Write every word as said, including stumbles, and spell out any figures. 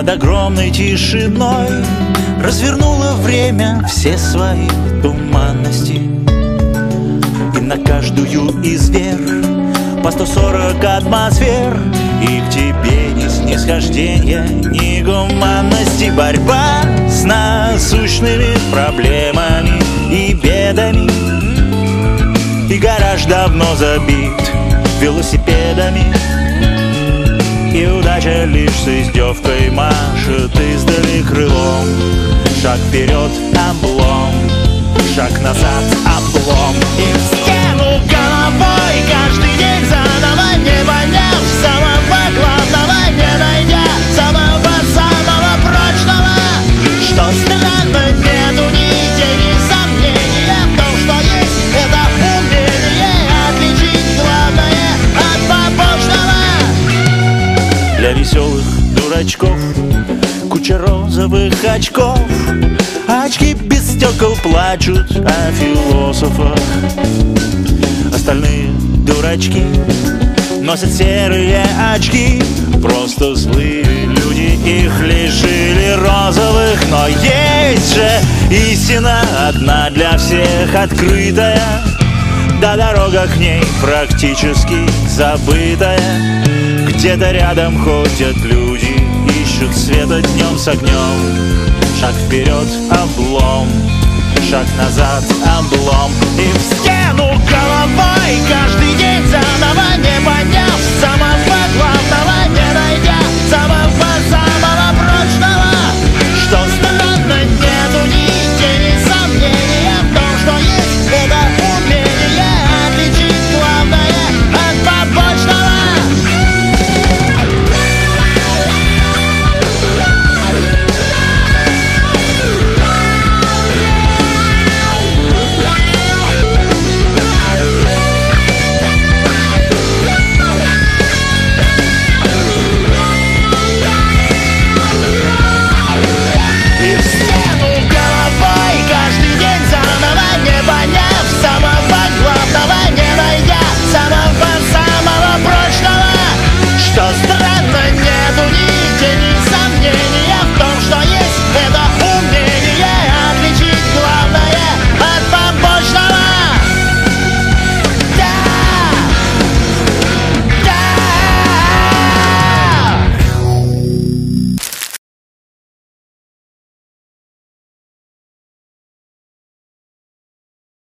над огромной тишиной развернуло время все свои туманности. И на каждую из вер по сто сорок атмосфер, и к тебе ни снисхождения, ни гуманности. Борьба с насущными проблемами и бедами, и гараж давно забит велосипедами, и удача лишь с издевкой машет издали крылом. Шаг вперед — облом, шаг назад — облом. И в стену головой каждый день заново, не поняв самого главного, не найдя самого-самого прочного. Что странно, нету ни тени сомнения в том, что есть это умение отличить главное от побочного. Для веселых дурачков куча розовых очков, очки без стекол плачут о философах. Остальные дурачки носят серые очки, просто злые люди их лишили розовых. Но есть же истина одна для всех открытая, да дорога к ней практически забытая. Где-то рядом ходят люди, ищут света днем с огнем. Шаг вперед — облом, шаг назад — облом. И в стену головой каждый день заново, не поняв самого